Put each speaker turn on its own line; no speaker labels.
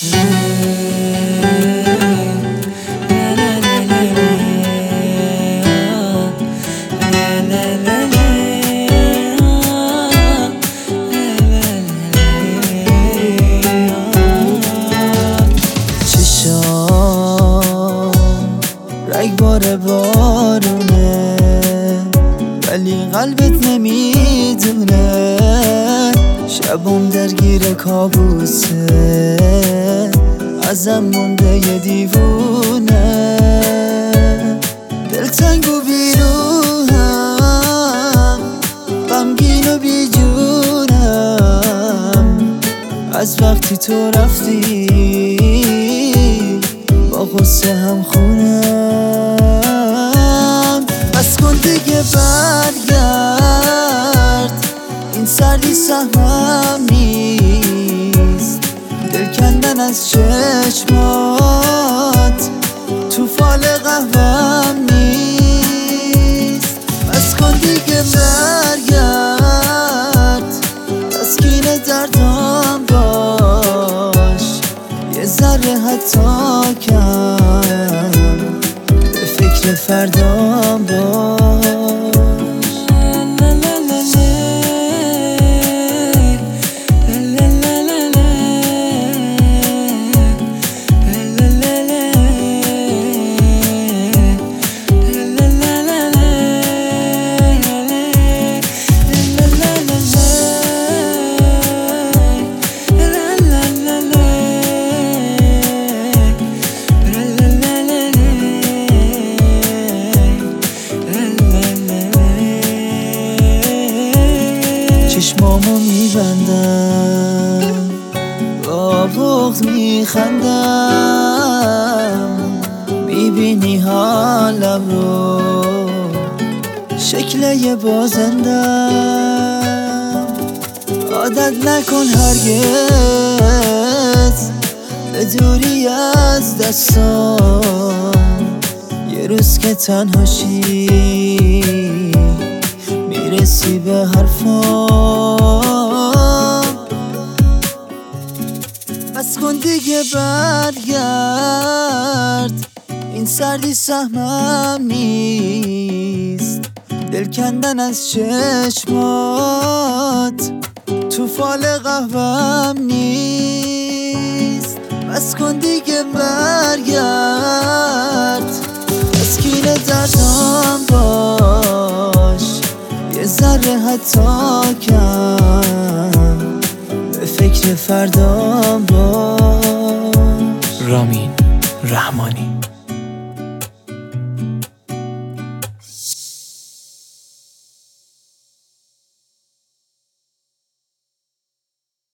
رگبار بارونه ولی قلبت نمیدونه، شبم درگیر کابوسه، ازم مونده یه دیوونه. دلتنگ و بیروحم، غمگین و بیجونم، از وقتی تو رفتی با غصه هم خونم. بس کن دیگه برگرد، این سردی سهمم نیست، دل کندن از چشمات تو فال قهوهم نیست. بس کن دیگه برگرد، تسکین دردام باش، یه ذره حتی کم به فکر فردام باش. چشمامو میبندم، با بغض میخندم، میبینی حالم رو شکل یه بازندم. عادت نکن هرگز به دوری از دستام، یه روز که تنهاشی میرسی به حرفام. بس کن دیگه برگرد، این سردی سهمم نیست، دل کندن از چشمات تو فال قهوهم نیست. بس کن دیگه برگرد، تسکین دردام باش، یه ذره حتی کم به فکر فردام باش.
رامین رحمانی.